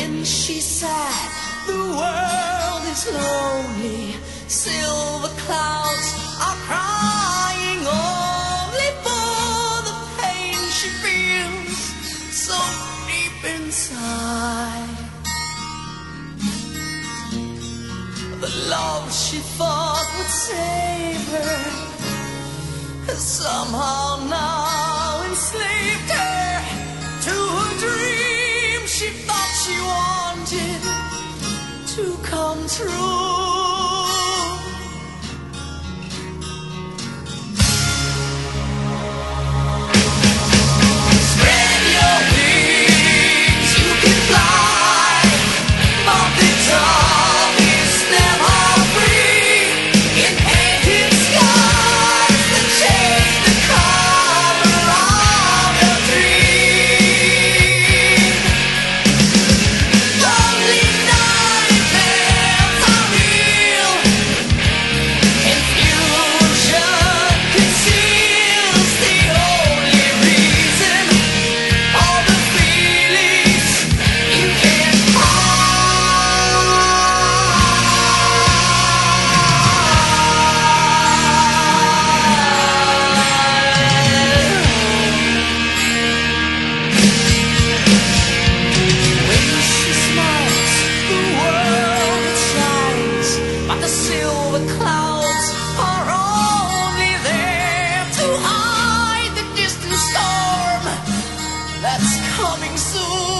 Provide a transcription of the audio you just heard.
When she's sad, the world is lonely. Silver clouds are crying only for the pain she feels so deep inside. The love she thought would save her has somehow now enslaved her to a dream she thought she wanted to come true. Spread your wings, you can fly, but the top is never free. In painted skies that change the color of your dream. Lonely nightmares are real. Confusion conceals the only reason. All the feelings you can't When she smiles, the world shines, but the silver clouds are only there to hide the distant storm that's coming soon.